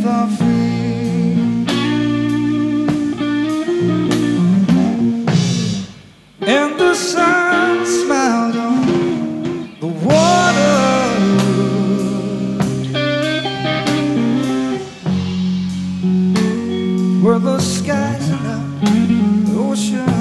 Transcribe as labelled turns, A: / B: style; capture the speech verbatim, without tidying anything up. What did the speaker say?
A: are free. And the sun smiled on the water, where the skies and the ocean